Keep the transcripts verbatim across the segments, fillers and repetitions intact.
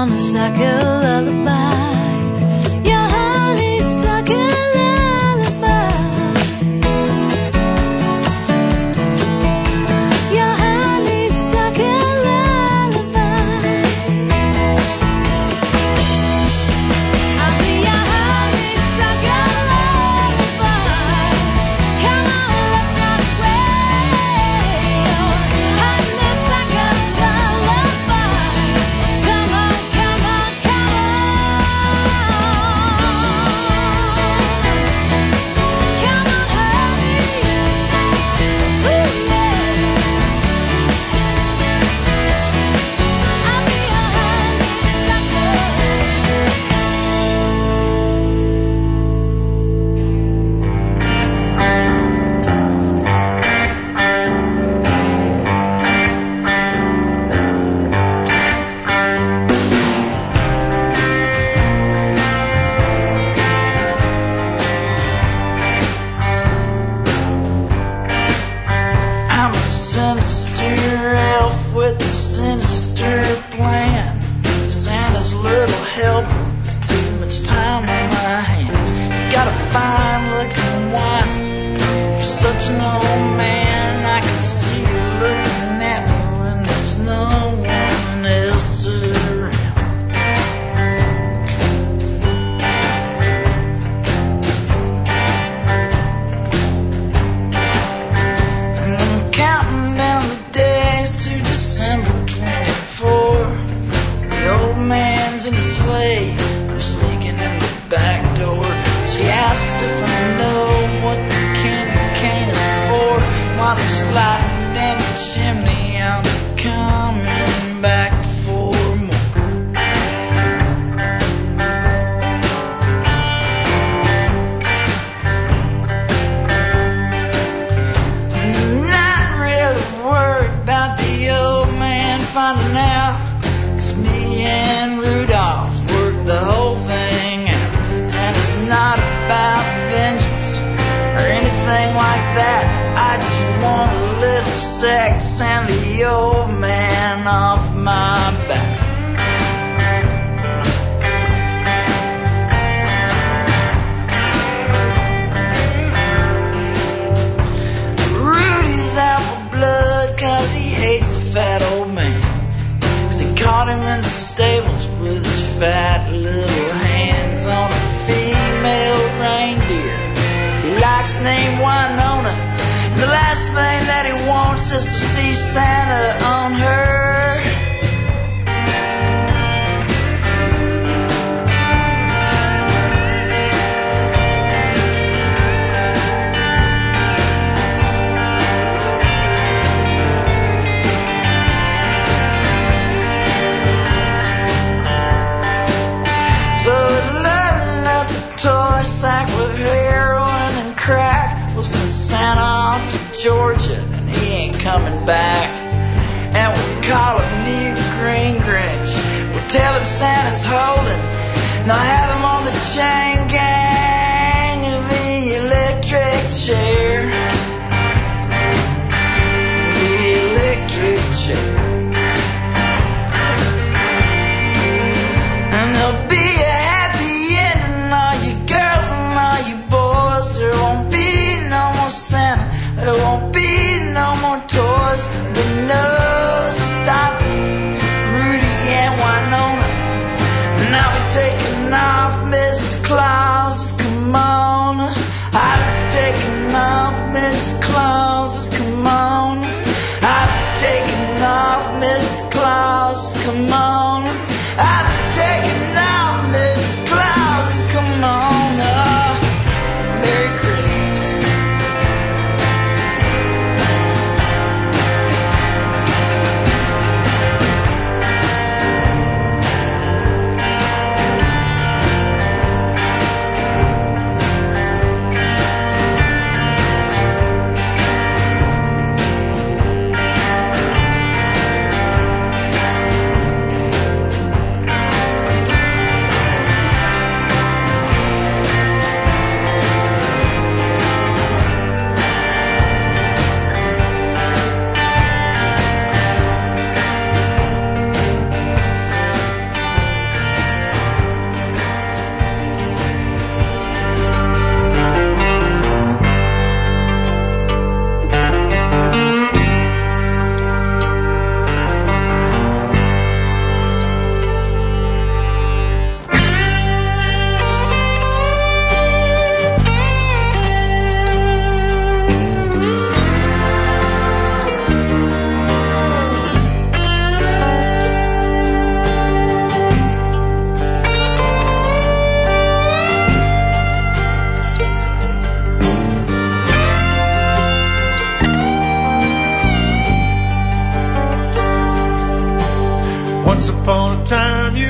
honeysuckle lullaby. Your honeysuckle lullaby. Your honeysuckle lullaby. I'll be your honeysuckle lullaby. Come on, let's run away. Your honeysuckle lullaby. Come on, come on, come on. Come on, honey. Ooh, yeah. I'll be your I'm a sinister elf with a sinister plan. Santa's little helper with too much time on my hands. He's got a fine looking wife for such an old man. I can see her looking at me when there's no one else around. And I'm counting down the days to December twenty-fourth. The old man's in the sleigh. I'm sneaking in the back door. She asks if I know what the candy cane is for. While he's sliding down the chimney, I'm coming back for more. Not really worried about the old man finding out, 'cause me and Rudolph worked the whole thing out. And it's not about vengeance or anything like that. I just want a little sex and the old man off my back. Rudy's out for blood 'cause he hates the fat old man. 'Cause he caught him in the stables with his fat little hands on a female reindeer he likes named Winona. And the last thing that he wants is to see Santa on her. So loading up the toy sack with heroin and crack. We'll send Santa off to Georgia and he ain't coming back. And we'll call it New Green Grinch. We'll tell him Santa's holding, and I'll have him on the chain gang of the electric chair. The electric chair. And there'll be a happy ending, all you girls and all you boys. There won't be no more Santa, there won't be no more toys. But no stopping Rudy and Winona, and I'll be taking off Missus Claus.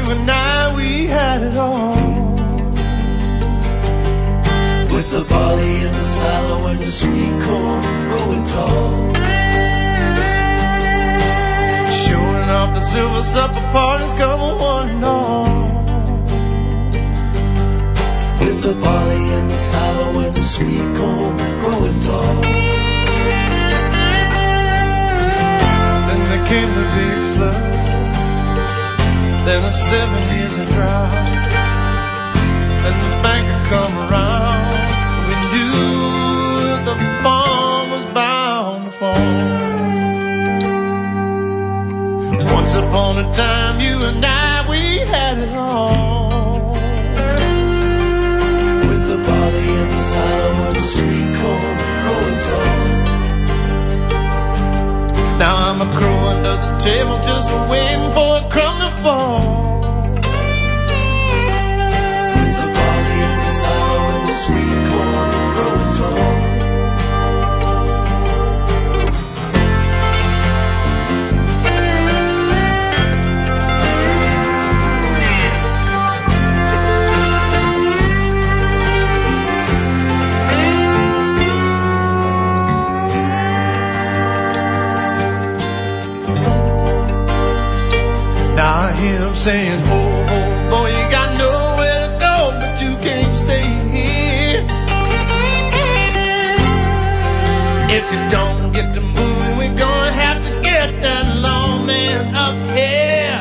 and I, we had it all. With the barley and the sallow and the sweet corn growing tall. Showing off the silver supper parties coming one and all. With the barley and the sallow and the sweet corn growing tall. Then there came the big flood. Then the seven years of drought. Then the banker come around. We knew that the farm was bound to fall. Once upon a time, you and I, we had it all. With the barley and the sallow and the sweet corn growing tall. Now I'm a crow under the table just waiting for a crumb to fall. With the barley and the sallow and the sweet corn growing tall. Now I hear them saying, oh, oh, boy, you got nowhere to go, but you can't stay here. If you don't get to moving, we're gonna have to get that lawman up here.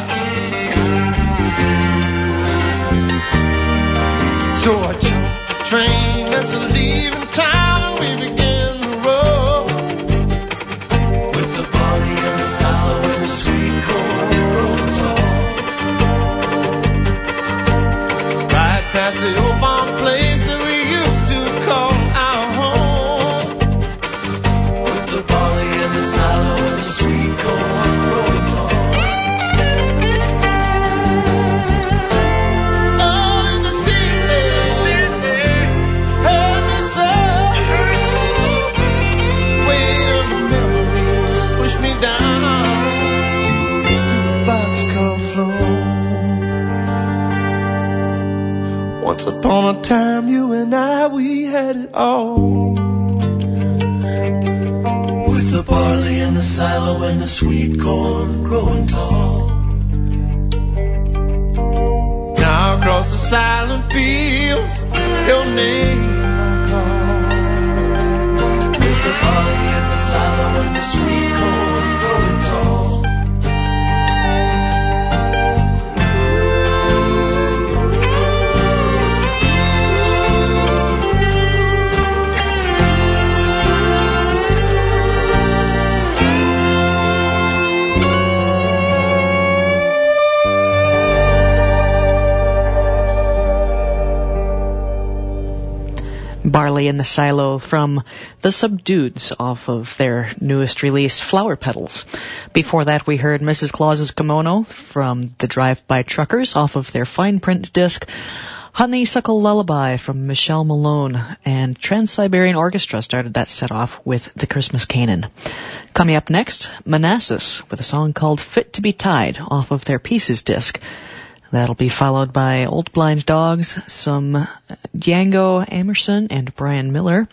So I jumped the train that's leaving town and we begin to roll. With the barley and the sallow and the sweet corn growing tall. Past the old farm place that we used to call our home. With the barley and the sallow and the sweet corn growing tall. Oh, in the city, heard me say, where the memories push me down to the boxcar floor. Once upon a time, you and I, we had it all. With the barley and the sallow and the sweet corn growing tall. Now across the silent fields, your name I call. With the barley and the sallow and the sweet corn growing tall. Barley in the Silo from the Subdueds off of their newest release, Flower Petals. Before that, we heard Missus Claus's Kimono from the Drive-By Truckers off of their fine print disc, Honeysuckle Lullaby from Michelle Malone, and Trans-Siberian Orchestra started that set off with The Christmas Canon. Coming up next, Manassas with a song called Fit to be Tied off of their Pieces disc. That'll be followed by Old Blind Dogs, some Django Emerson and Brian Miller,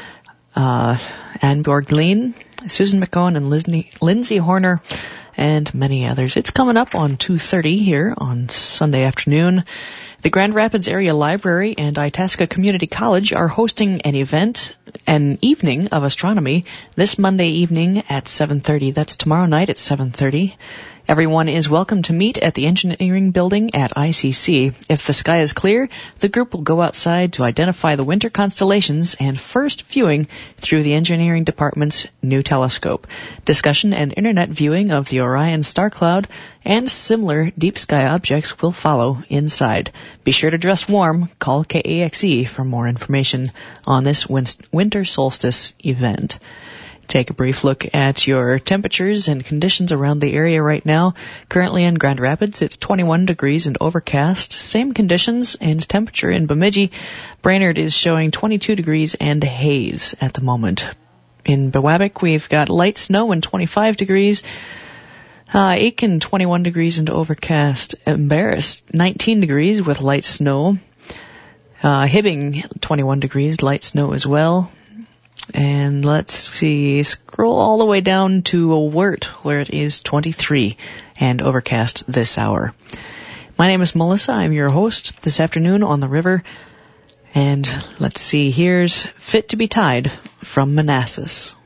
uh, Anne Borglin, Susan McCone and Lindsay, Lindsay Horner, and many others. It's coming up on two thirty here on Sunday afternoon. The Grand Rapids Area Library and Itasca Community College are hosting an event, an evening of astronomy, this Monday evening at seven thirty. That's tomorrow night at seven thirty. Everyone is welcome to meet at the Engineering Building at I C C. If the sky is clear, the group will go outside to identify the winter constellations and first viewing through the Engineering Department's new telescope. Discussion and internet viewing of the Orion star cloud and similar deep sky objects will follow inside. Be sure to dress warm. Call K A X E for more information on this win- winter solstice event. Take a brief look at your temperatures and conditions around the area right now. Currently in Grand Rapids, it's twenty-one degrees and overcast. Same conditions and temperature in Bemidji. Brainerd is showing twenty-two degrees and haze at the moment. In Biwabik, we've got light snow and twenty-five degrees. Uh, Aiken, twenty-one degrees and overcast. Embarrassed, nineteen degrees with light snow. Uh, Hibbing, twenty-one degrees, light snow as well. And let's see, scroll all the way down to Wirt, where it is twenty-three and overcast this hour. My name is Melissa. I'm your host this afternoon on the river. And let's see, here's Fit to be Tied from Manassas.